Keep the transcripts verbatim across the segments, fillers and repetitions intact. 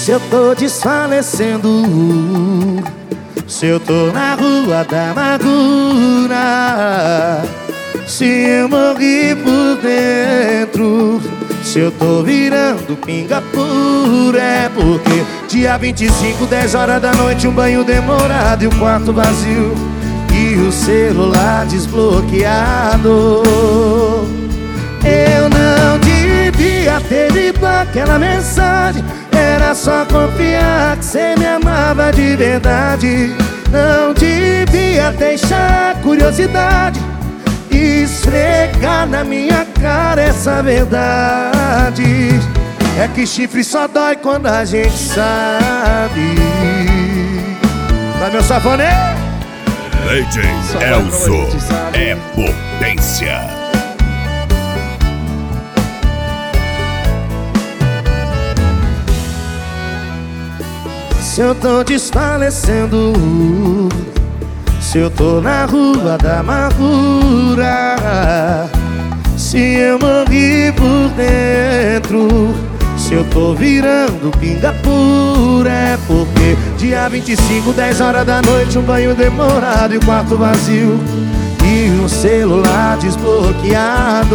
Se eu tô desfalecendo, se eu tô na rua da amargura, se eu morri por dentro, se eu tô virando pinga pura, é porque dia vinte e cinco, dez horas da noite, um banho demorado e o quarto vazio e o celular desbloqueado. Eu não devia ter lido aquela mensagem, era só confiar que cê me amava de verdade. Não devia deixar a curiosidade esfregar na minha cara essa verdade. É que chifre só dói quando a gente sabe. Vai, meu safoneiro! D J Elzo é potência. Se eu tô desfalecendo, se eu tô na rua da amargura, se eu morri por dentro, se eu tô virando pinga pura, é porque dia vinte e cinco, dez horas da noite, um banho demorado e o quarto vazio e um celular desbloqueado.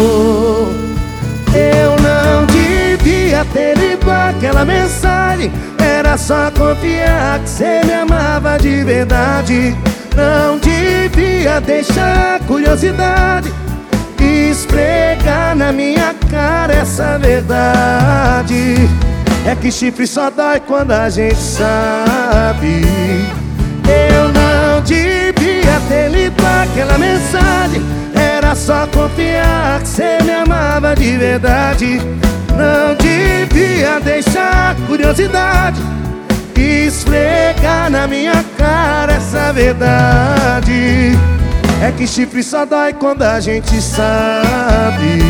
Eu não devia ter lido aquela mensagem, era só confiar que cê me amava de verdade. Não devia deixar a curiosidade esfregar na minha cara essa verdade. É que chifre só dói quando a gente sabe. Eu não devia ter lido aquela mensagem, era só confiar que cê me amava de verdade. Não devia deixar a curiosidade esfregar na minha cara essa verdade. É que chifre só dói quando a gente sabe.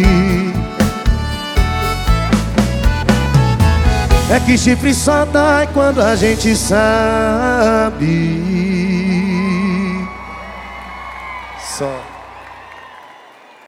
É que chifre só dói quando a gente sabe. Só